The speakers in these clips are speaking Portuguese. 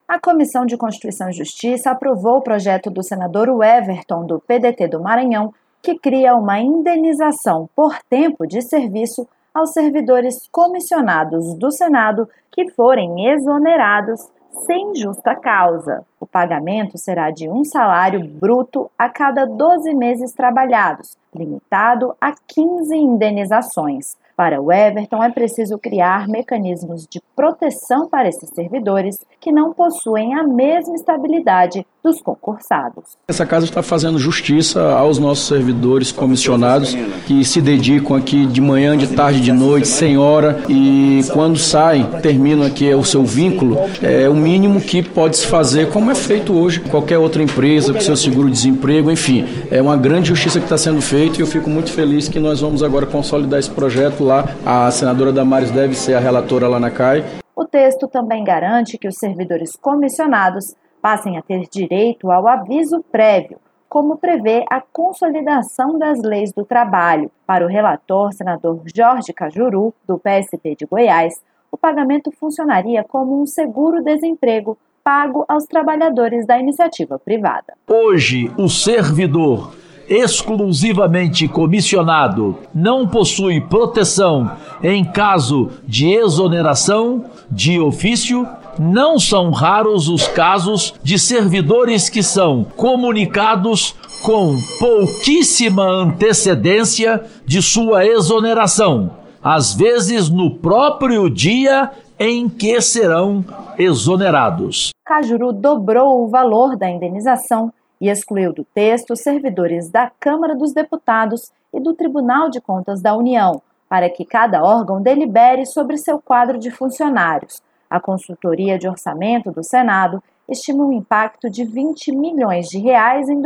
A Comissão de Constituição e Justiça aprovou o projeto do senador Everton, do PDT do Maranhão, que cria uma indenização por tempo de serviço aos servidores comissionados do Senado que forem exonerados sem justa causa. O pagamento será de um salário bruto a cada 12 meses trabalhados, limitado a 15 indenizações. Para o Everton, é preciso criar mecanismos de proteção para esses servidores que não possuem a mesma estabilidade dos concursados. Essa casa está fazendo justiça aos nossos servidores comissionados que se dedicam aqui de manhã, de tarde, de noite, sem hora, e quando saem, terminam aqui o seu vínculo, é o mínimo que pode se fazer, como é feito hoje qualquer outra empresa, com seu seguro-desemprego, enfim, é uma grande justiça que está sendo feita e eu fico muito feliz que nós vamos agora consolidar esse projeto lá. A senadora Damares deve ser a relatora lá na CAI. O texto também garante que os servidores comissionados passem a ter direito ao aviso prévio, como prevê a consolidação das leis do trabalho. Para o relator, senador Jorge Cajuru, do PSB de Goiás, o pagamento funcionaria como um seguro-desemprego pago aos trabalhadores da iniciativa privada. Hoje, o servidor exclusivamente comissionado não possui proteção em caso de exoneração de ofício. Não são raros os casos de servidores que são comunicados com pouquíssima antecedência de sua exoneração, às vezes no próprio dia em que serão exonerados. Cajuru dobrou o valor da indenização e excluiu do texto os servidores da Câmara dos Deputados e do Tribunal de Contas da União, para que cada órgão delibere sobre seu quadro de funcionários. A Consultoria de Orçamento do Senado estima um impacto de R$20 milhões em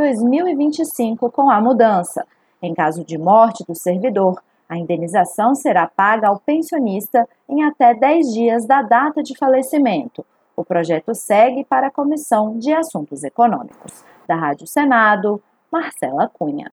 2025 com a mudança. Em caso de morte do servidor, a indenização será paga ao pensionista em até 10 dias da data de falecimento. O projeto segue para a Comissão de Assuntos Econômicos. Da Rádio Senado, Marcela Cunha.